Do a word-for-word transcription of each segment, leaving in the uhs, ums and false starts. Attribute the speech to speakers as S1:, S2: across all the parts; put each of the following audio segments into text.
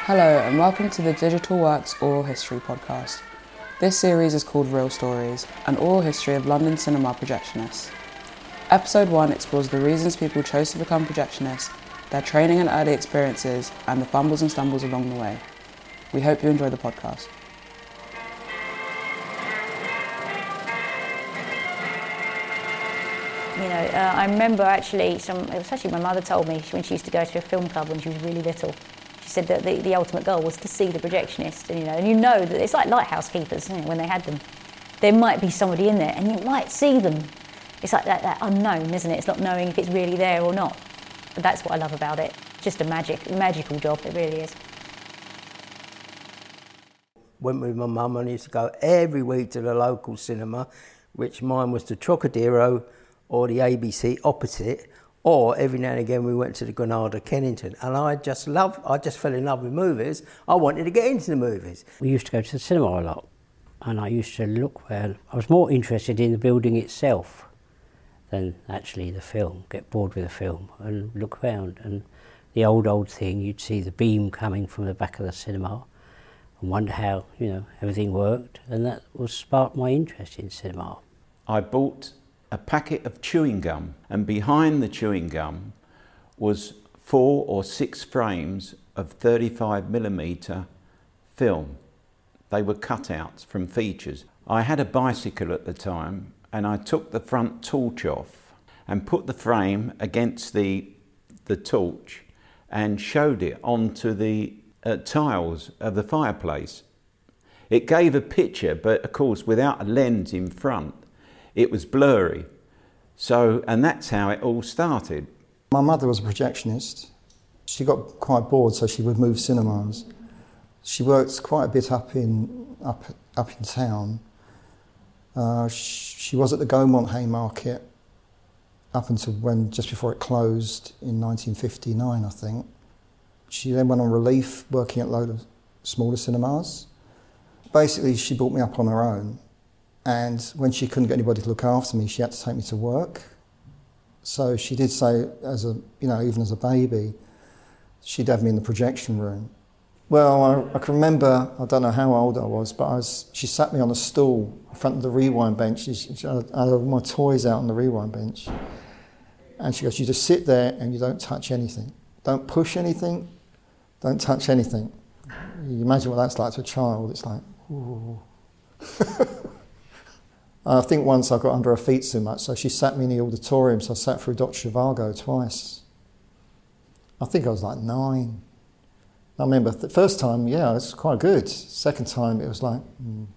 S1: Hello and welcome to the Digital Works Oral History podcast. This series is called Real Stories, an oral history of London cinema projectionists. Episode one explores the reasons people chose to become projectionists, their training and early experiences, and the fumbles and stumbles along the way. We hope you enjoy the podcast.
S2: You know, uh, I remember actually, some, it was actually my mother told me when she used to go to a film club when she was really little. She said that the, the ultimate goal was to see the projectionist, and you know, and you know that it's like lighthouse keepers, you know, when they had them. There might be somebody in there, and you might see them. It's like that, that unknown, isn't it? It's not knowing if it's really there or not. But that's what I love about it. Just a magic, magical job, it really is.
S3: Went with my mum and used to go every week to the local cinema, which mine was the Trocadero or the A B C opposite, or every now and again we went to the Granada Kennington, and I just loved, I just fell in love with movies. I wanted to get into the movies.
S4: We used to go to the cinema a lot, and I used to look where, I was more interested in the building itself than actually the film, get bored with the film and look around. And the old, old thing, you'd see the beam coming from the back of the cinema and wonder how, you know, everything worked, and that was sparked my interest in cinema.
S5: I bought a packet of chewing gum, and behind the chewing gum was four or six frames of thirty-five millimeter film. They were cutouts from features. I had a bicycle at the time, and I took the front torch off and put the frame against the, the torch and showed it onto the uh, tiles of the fireplace. It gave a picture, but of course without a lens in front, it was blurry. So, and that's how it all started.
S6: My mother was a projectionist. She got quite bored, so she would move cinemas. She worked quite a bit up in up up in town. Uh, she, she was at the Gaumont Haymarket up until when just before it closed in nineteen fifty-nine, I think. She then went on relief, working at a load of smaller cinemas. Basically, she brought me up on her own. And when she couldn't get anybody to look after me, she had to take me to work. So she did say, as a you know, even as a baby, she'd have me in the projection room. Well, I, I can remember, I don't know how old I was, but I was, she sat me on a stool in front of the rewind bench. She, she, I had all my toys out on the rewind bench. And she goes, you just sit there and you don't touch anything. Don't push anything, don't touch anything. You imagine what that's like to a child. It's like, ooh. I think once I got under her feet so much, so she sat me in the auditorium, so I sat through Doctor Zhivago twice. I think I was like nine. I remember the first time, yeah, it was quite good. Second time, it was like... Mm.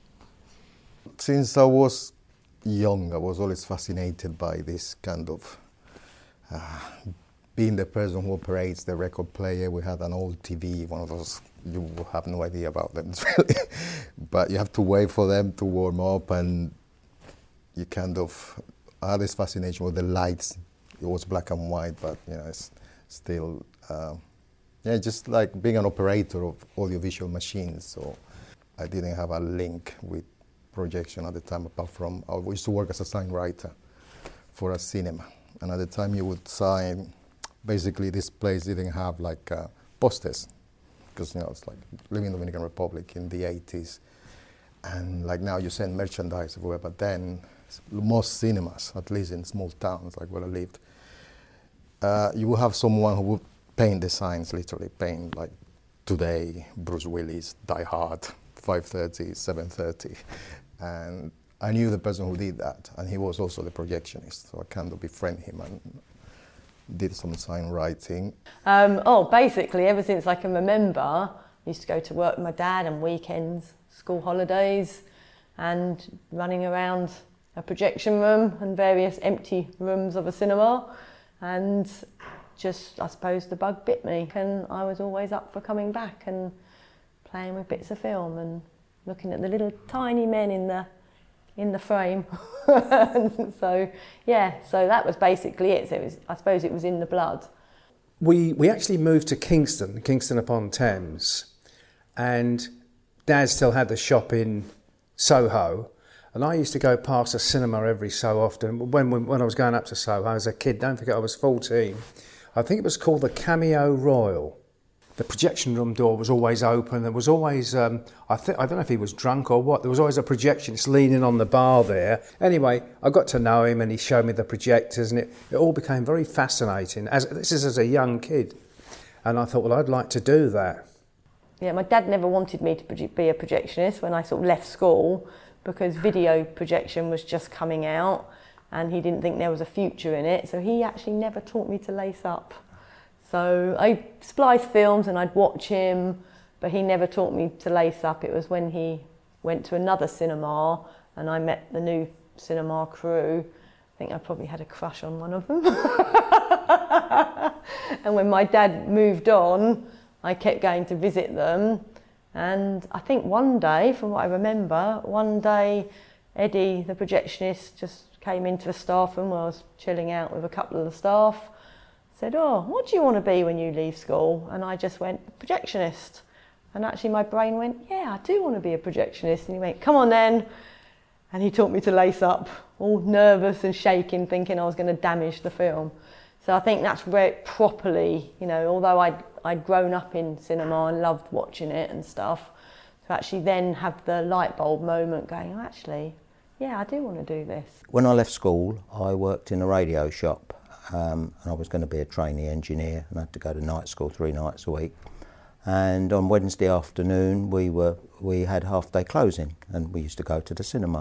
S7: Since I was young, I was always fascinated by this kind of... Uh, being the person who operates the record player. We had an old T V, one of those, you have no idea about them, really. But you have to wait for them to warm up, and you kind of, I had this fascination with the lights. It was black and white, but you know, it's still, uh, yeah, just like being an operator of audiovisual machines. So I didn't have a link with projection at the time, apart from, I used to work as a sign writer for a cinema. And at the time you would sign, basically this place didn't have like uh, posters, because you know it's like living in the Dominican Republic in the eighties, and like now you send merchandise everywhere, but then most cinemas, at least in small towns like where I lived, uh, you will have someone who would paint the signs, literally paint like today, Bruce Willis, Die Hard, five thirty, seven thirty, and I knew the person who did that, and he was also the projectionist, so I kind of befriend him and did some sign writing.
S8: Um, oh, basically ever since I can remember, I used to go to work with my dad on weekends, school holidays, and running around a projection room and various empty rooms of a cinema, and just, I suppose, the bug bit me, and I was always up for coming back and playing with bits of film and looking at the little tiny men in the in the frame. So yeah, so that was basically it. So it was, I suppose it was in the blood.
S9: We we actually moved to Kingston, Kingston upon Thames, and Dad still had the shop in Soho, and I used to go past a cinema every so often. When when, when I was going up to Soho as a kid, don't forget I was fourteen, I think it was called the Cameo Royal. the projection room door was always open. There was always, um, I think, I don't know if he was drunk or what, there was always a projectionist leaning on the bar there. Anyway, I got to know him and he showed me the projectors, and it, it all became very fascinating. As This is as a young kid. And I thought, well, I'd like to do that.
S8: Yeah, my dad never wanted me to proje- be a projectionist when I sort of left school, because video projection was just coming out and he didn't think there was a future in it. So he actually never taught me to lace up. So I spliced films and I'd watch him, but he never taught me to lace up. It was when he went to another cinema and I met the new cinema crew. I think I probably had a crush on one of them. And when my dad moved on, I kept going to visit them. And I think one day, from what I remember, one day Eddie, the projectionist, just came into the staff room where I was chilling out with a couple of the staff. Said, oh, what do you want to be when you leave school? And I just went, projectionist. And actually my brain went, yeah, I do want to be a projectionist. And he went, come on then. And he taught me to lace up, all nervous and shaking, thinking I was going to damage the film. So I think that's where it properly, you know, although I'd, I'd grown up in cinema and loved watching it and stuff, to actually then have the light bulb moment going, oh, actually, yeah, I do want to do this.
S3: When I left school, I worked in a radio shop. Um, and I was going to be a trainee engineer, and I had to go to night school three nights a week. And on Wednesday afternoon, we were we had half day closing, and we used to go to the cinema.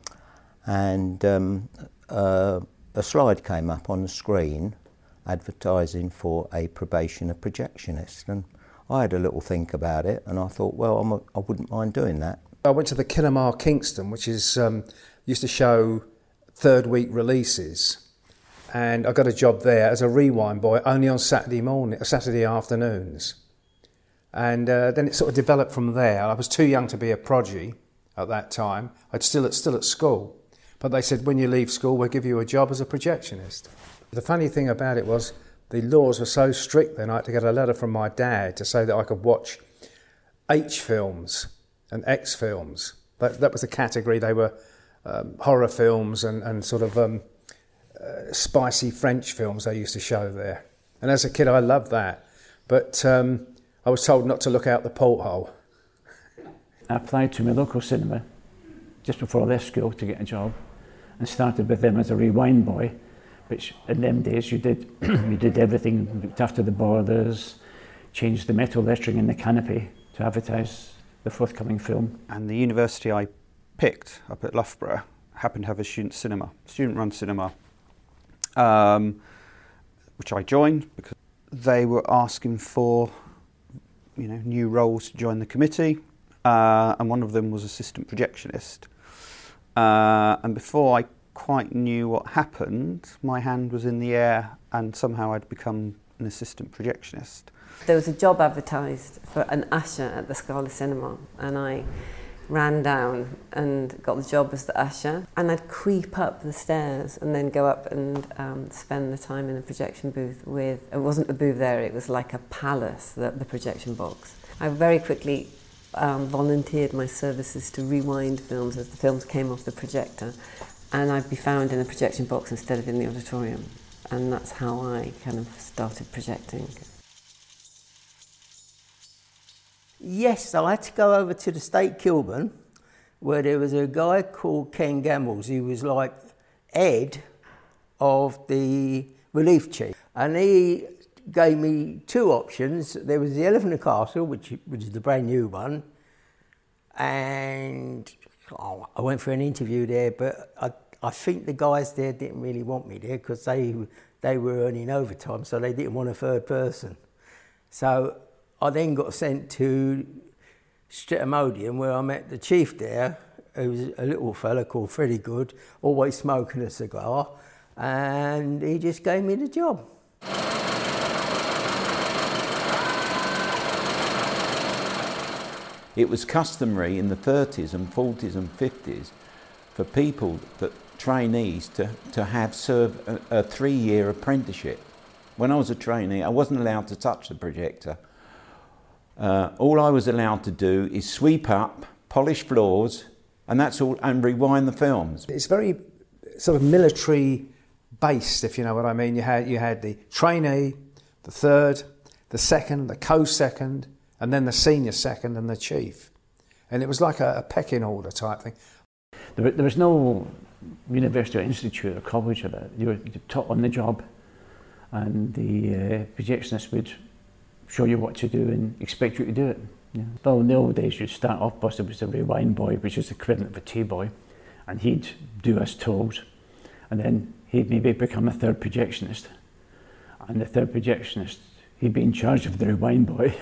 S3: And um, uh, a slide came up on the screen, advertising for a probationer projectionist, and I had a little think about it, and I thought, well, I'm a, I wouldn't mind doing that.
S9: I went to the Kinema Kingston, which is um, used to show third week releases. And I got a job there as a rewind boy, only on Saturday morning, Saturday afternoons. And uh, then it sort of developed from there. I was too young to be a prodigy at that time. I'd still at still at school, but they said, when you leave school, we'll give you a job as a projectionist. The funny thing about it was the laws were so strict then. I had to get a letter from my dad to say that I could watch H films and X films. That, that was the category. They were um, horror films and, and sort of Um, Uh, spicy French films they used to show there. And as a kid I loved that, but um, I was told not to look out the porthole.
S10: I applied to my local cinema just before I left school to get a job, and started with them as a rewind boy, which in them days you did you did everything, looked after the borders, changed the metal lettering in the canopy to advertise the forthcoming film.
S11: And the university I picked up at Loughborough happened to have a student cinema, student-run cinema, Um, which I joined because they were asking for, you know, new roles to join the committee, uh, and one of them was assistant projectionist. Uh, and before I quite knew what happened, my hand was in the air, and somehow I'd become an assistant projectionist.
S12: There was a job advertised for an usher at the Scala Cinema, and I ran down and got the job as the usher, and I'd creep up the stairs and then go up and um, spend the time in the projection booth with, it wasn't a booth there, it was like a palace, the, the projection box. I very quickly um, volunteered my services to rewind films as the films came off the projector, and I'd be found in a projection box instead of in the auditorium, and that's how I kind of started projecting.
S3: Yes, I had to go over to the State Kilburn, where there was a guy called Ken Gambles. He was like Ed of the relief chief. And he gave me two options. There was the Elephant and Castle, which, which is the brand new one. And oh, I went for an interview there, but I, I think the guys there didn't really want me there because they, they were earning overtime, so they didn't want a third person. So I then got sent to Streatham Odeon, where I met the chief there, who was a little fella called Freddie Good, always smoking a cigar, and he just gave me the job.
S5: It was customary in the thirties and forties and fifties for people, that trainees, to, to have served a, a three-year apprenticeship. When I was a trainee, I wasn't allowed to touch the projector. Uh, all I was allowed to do is sweep up, polish floors, and that's all, and rewind the films.
S9: It's very sort of military based, if you know what I mean. You had you had the trainee, the third, the second, the co-second, and then the senior second and the chief. And it was like a, a pecking order type thing.
S10: There, there was no university or institute or college of it. You were taught on the job, and the uh, projectionist would show you what to do and expect you to do it. Yeah. Well, in the old days, you'd start off, possibly with a rewind boy, which is the equivalent of a T-boy, and he'd do as told, and then he'd maybe become a third projectionist, and the third projectionist, he'd be in charge of the rewind boy.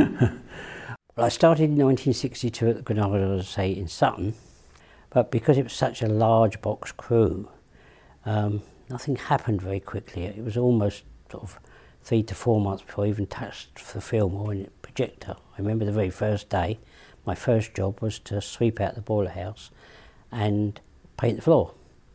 S4: Well, I started in nineteen sixty-two at the Granada, as I say, in Sutton, but because it was such a large box crew, um, nothing happened very quickly. It was almost sort of three to four months before I even touched the film or any projector. I remember the very first day, my first job was to sweep out the boiler house and paint the floor.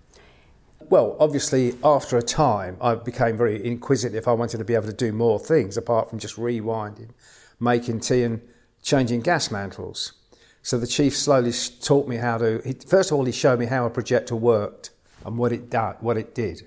S9: Well, obviously, after a time, I became very inquisitive. I wanted to be able to do more things apart from just rewinding, making tea and changing gas mantles. So the chief slowly taught me how to... He, first of all, he showed me how a projector worked and what it, do, what it did.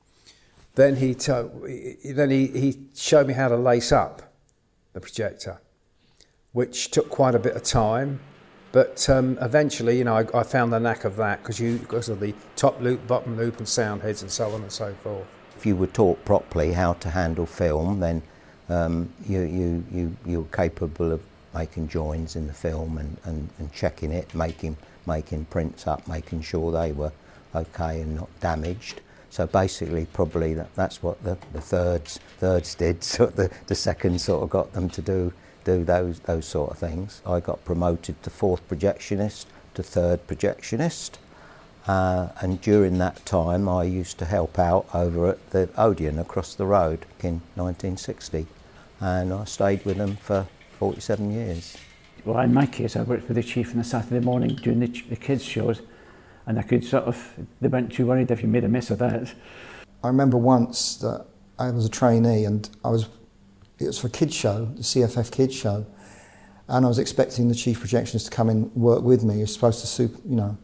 S9: Then he, to, then he, he showed me how to lace up the projector, which took quite a bit of time. But um, eventually, you know, I, I found the knack of that because you because of the top loop, bottom loop and sound heads and so on and so forth.
S3: If you were taught properly how to handle film, then um, you, you, you, you're capable of making joins in the film and, and, and checking it, making, making prints up, making sure they were okay and not damaged. So basically, probably that, that's what the, the thirds thirds did. So the, the seconds sort of got them to do do those those sort of things. I got promoted to fourth projectionist, to third projectionist, uh, and during that time I used to help out over at the Odeon across the road in nineteen sixty, and I stayed with them for forty-seven years.
S10: Well, in my case, I worked with the chief on a Saturday morning doing the, the kids' shows, and I could sort of, they weren't too worried if you made a mess of that.
S6: I remember once that I was a trainee and I was, it was for a kids show, the C F F kids show, and I was expecting the chief projectionist to come in and work with me. He was supposed to, super, you know,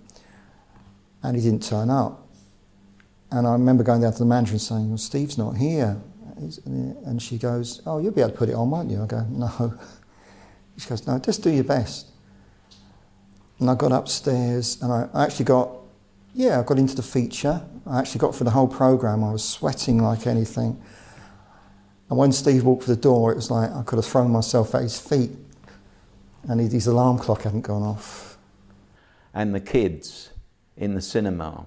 S6: and he didn't turn up. And I remember going down to the manager and saying, well, Steve's not here. And she goes, oh, you'll be able to put it on, won't you? I go, no. She goes, no, just do your best. And I got upstairs and I actually got, yeah, I got into the feature. I actually got through the whole programme. I was sweating like anything. And when Steve walked through the door, it was like I could have thrown myself at his feet. And his alarm clock hadn't gone off.
S5: And the kids in the cinema,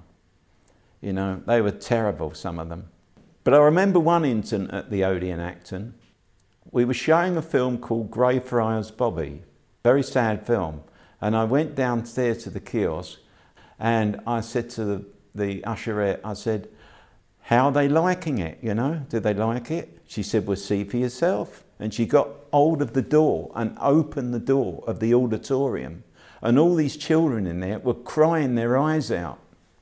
S5: you know, they were terrible, some of them. But I remember one incident at the Odeon Acton. We were showing a film called Greyfriars Bobby, very sad film. And I went downstairs to the kiosk and I said to the, the usherette, I said, how are they liking it, you know? Do they like it? She said, well, see for yourself. And she got hold of the door and opened the door of the auditorium. And all these children in there were crying their eyes out.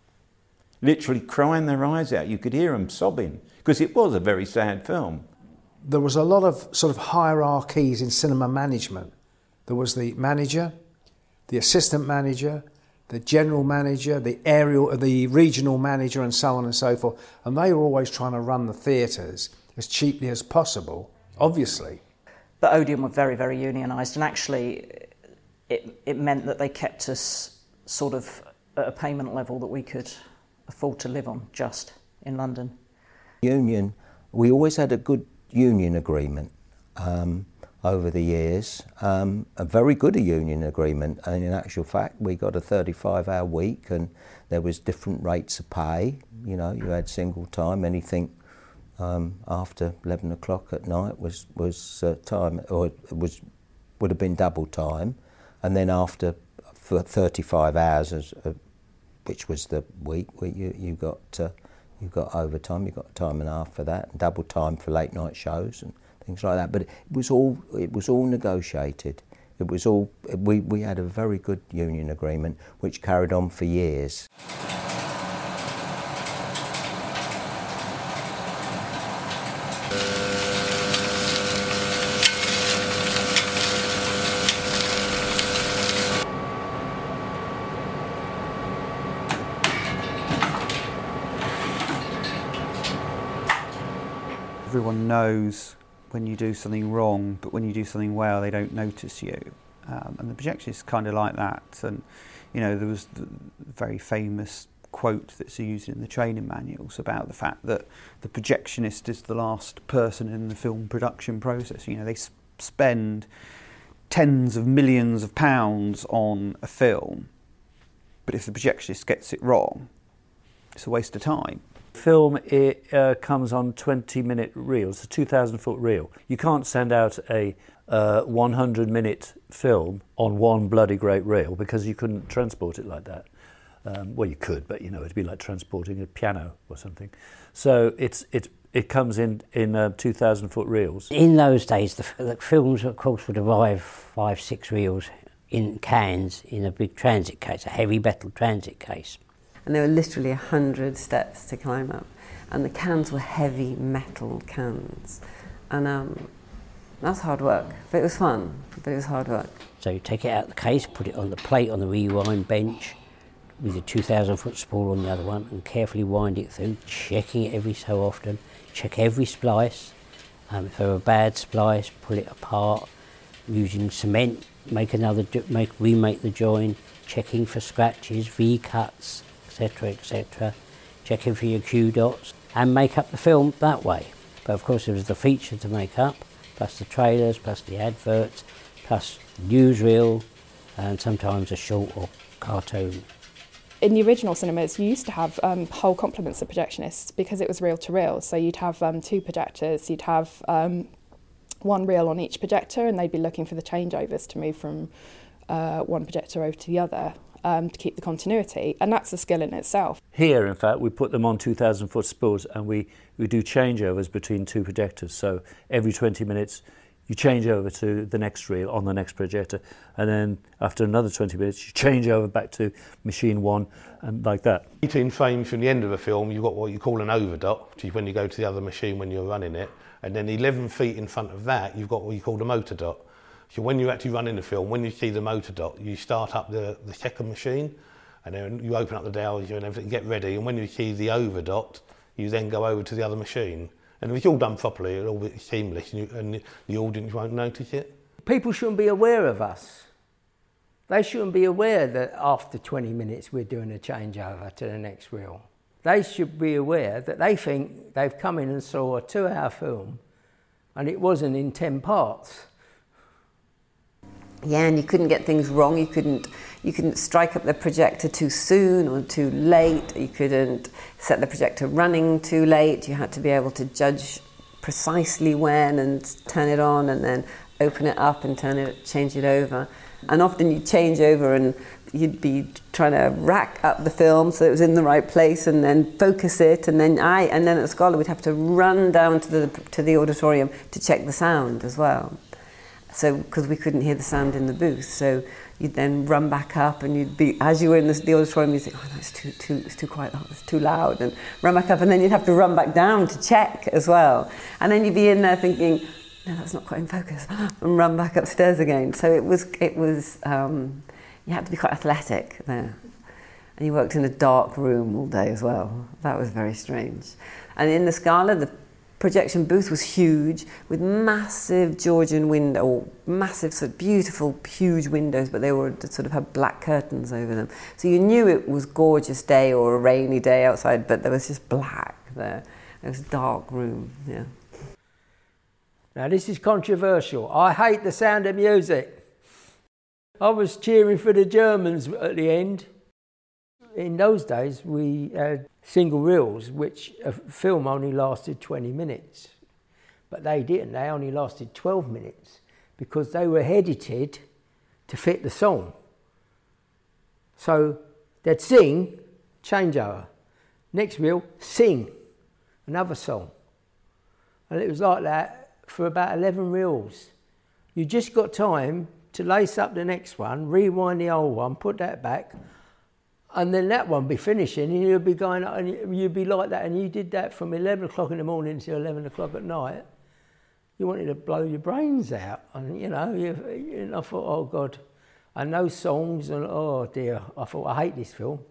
S5: Literally crying their eyes out. You could hear them sobbing because it was a very sad film.
S9: There was a lot of sort of hierarchies in cinema management. There was the manager, the assistant manager, the general manager, the aerial, the regional manager, and so on and so forth. And they were always trying to run the theatres as cheaply as possible, obviously.
S13: The Odeon were very, very unionised, and actually it, it meant that they kept us sort of at a payment level that we could afford to live on, just in London.
S3: Union, we always had a good union agreement um, over the years, um, a very good a union agreement, and in actual fact we got a thirty-five hour week and there was different rates of pay. You know, you had single time, anything um, after eleven o'clock at night was, was uh, time, or it was, would have been double time, and then after for thirty-five hours, as, uh, which was the week, where you, you got uh, you got overtime, you got time and a half for that, and double time for late night shows and things like that. But it was all it was all negotiated. It was all we we had a very good union agreement which carried on for years.
S11: Everyone knows when you do something wrong, but when you do something well, they don't notice you. Um, and the projectionist is kind of like that. And, you know, there was the very famous quote that's used in the training manuals about the fact that the projectionist is the last person in the film production process. You know, they s- spend tens of millions of pounds on a film, but if the projectionist gets it wrong, it's a waste of time.
S14: Film, it uh, comes on twenty minute reels, a two thousand foot reel. You can't send out a uh, one hundred minute film on one bloody great reel because you couldn't transport it like that. Um, well, you could, but you know, it'd be like transporting a piano or something. So it's it's it comes in in uh, two thousand foot reels.
S4: In those days, the, the films, of course, would arrive five, six reels in cans in a big transit case, a heavy metal transit case.
S12: And there were literally a hundred steps to climb up, and the cans were heavy metal cans, and um, that's hard work. But it was fun. But it was hard work.
S4: So you take it out of the case, put it on the plate on the rewind bench, with a two thousand foot spool on the other one, and carefully wind it through, checking it every so often. Check every splice. Um, if there were a bad splice, pull it apart. Using cement, make another, make remake the join. Checking for scratches, V-cuts, et cetera, et cetera. Checking for your Q dots, and make up the film that way. But of course, there was the feature to make up, plus the trailers, plus the adverts, plus newsreel, and sometimes a short or cartoon.
S15: In the original cinemas, you used to have um, whole complements of projectionists because it was reel to reel. So you'd have um, two projectors, you'd have um, one reel on each projector, and they'd be looking for the changeovers to move from uh, one projector over to the other um, to keep the continuity. And that's a skill in itself.
S14: Here, in fact, we put them on two thousand foot spools, and we, we do changeovers between two projectors. So every twenty minutes, you change over to the next reel on the next projector, and then after another twenty minutes you change over back to machine one, and like that.
S16: eighteen frames from the end of a film, you've got what you call an overdot, which is when you go to the other machine when you're running it, and then eleven feet in front of that you've got what you call the motor dot. So when you're actually running the film, when you see the motor dot, you start up the, the second machine, and then you open up the dowser and everything, get ready, and when you see the overdot, you then go over to the other machine. And if it's all done properly, it'll all be seamless, and, you, and the audience won't notice it.
S3: People shouldn't be aware of us. They shouldn't be aware that after twenty minutes we're doing a changeover to the next reel. They should be aware that they think they've come in and saw a two-hour film, and it wasn't in ten parts.
S12: Yeah, and you couldn't get things wrong. You couldn't, you couldn't strike up the projector too soon or too late. You couldn't set the projector running too late. You had to be able to judge precisely when and turn it on, and then open it up and turn it, change it over. And often you'd change over and you'd be trying to rack up the film so it was in the right place, and then focus it, and then I, and then at the Scholar we'd have to run down to the to the auditorium to check the sound as well. So, because we couldn't hear the sound in the booth, so you'd then run back up, and you'd be, as you were in the, the auditorium, you'd think, oh no, it's too, too, it's too quiet, oh, it's too loud, and run back up, and then you'd have to run back down to check as well. And then you'd be in there thinking, no, that's not quite in focus, and run back upstairs again. So it was, it was, um, you had to be quite athletic there. And you worked in a dark room all day as well. That was very strange. And in the Scala, the projection booth was huge, with massive Georgian window, or massive, sort of beautiful, huge windows, but they were sort of had black curtains over them. So you knew it was a gorgeous day or a rainy day outside, but there was just black there. It was a dark room, yeah.
S3: Now this is controversial. I hate the sound of music. I was cheering for the Germans at the end. In those days, we had single reels, which a film only lasted twenty minutes. But they didn't, they only lasted twelve minutes because they were edited to fit the song. So they'd sing, changeover. Next reel, sing, another song. And it was like that for about eleven reels. You just got time to lace up the next one, rewind the old one, put that back, and then that one be finishing, and you'd be going, and you'd be like that, and you did that from eleven o'clock in the morning till eleven o'clock at night. You wanted to blow your brains out, and you know, you, you, I thought, oh God, I know songs, and oh dear, I thought, I hate this film.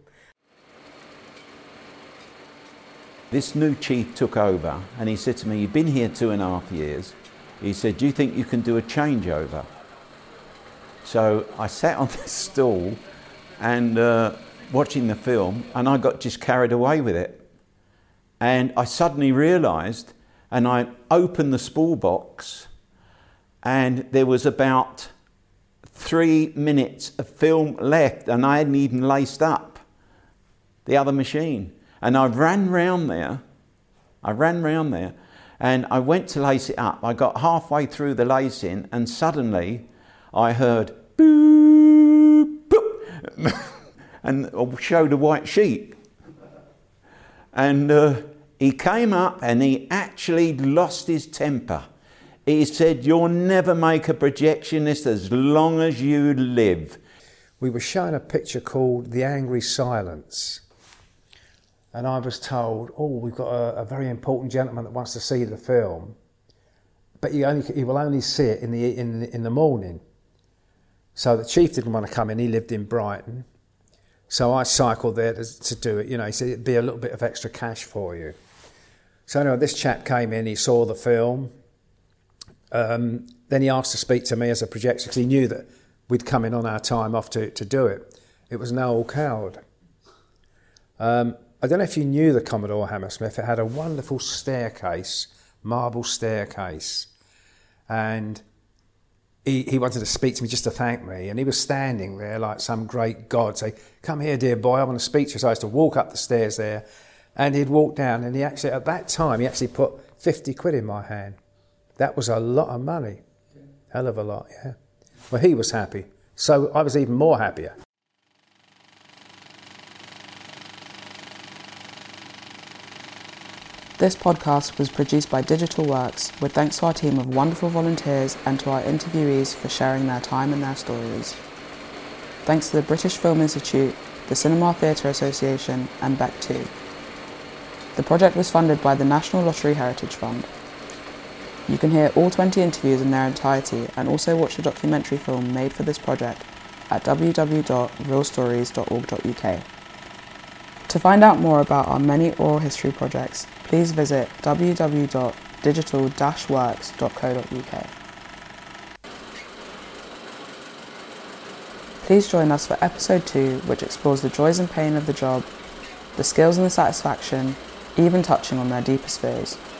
S5: This new chief took over, and he said to me, you've been here two and a half years, He said, do you think you can do a changeover? So I sat on this stool and uh, watching the film, and I got just carried away with it. And I suddenly realised, and I opened the spool box, and there was about three minutes of film left, and I hadn't even laced up the other machine. And I ran round there, I ran round there, and I went to lace it up. I got halfway through the lacing, and suddenly I heard boop, boop, and showed a white sheet. And uh, he came up and he actually lost his temper. He said, you'll never make a projectionist as long as you live.
S9: We were shown a picture called The Angry Silence. And I was told, oh, we've got a, a very important gentleman that wants to see the film, but he, only, he will only see it in the, in, the, in the morning. So the chief didn't want to come in, he lived in Brighton. So I cycled there to, to do it. You know, he said it'd be a little bit of extra cash for you. So anyway, this chap came in, he saw the film. Um, then he asked to speak to me as a projector because he knew that we'd come in on our time off to, to do it. It was Noel Coward. Um, I don't know if you knew the Commodore Hammersmith. It had a wonderful staircase, marble staircase. And he, he wanted to speak to me just to thank me. And he was standing there like some great god, say, come here, dear boy, I want to speak to you. So I used to walk up the stairs there. And he'd walk down, and he actually, at that time, he actually put fifty quid in my hand. That was a lot of money. Hell of a lot, yeah. Well, he was happy. So I was even more happier.
S1: This podcast was produced by Digital Works, with thanks to our team of wonderful volunteers and to our interviewees for sharing their time and their stories. Thanks to the British Film Institute, the Cinema Theatre Association and Beck two. The project was funded by the National Lottery Heritage Fund. You can hear all twenty interviews in their entirety and also watch the documentary film made for this project at w w w dot real stories dot org dot u k. To find out more about our many oral history projects, please visit w w w dot digital dash works dot co dot u k. Please join us for episode two, which explores the joys and pain of the job, the skills and the satisfaction, even touching on their deepest fears.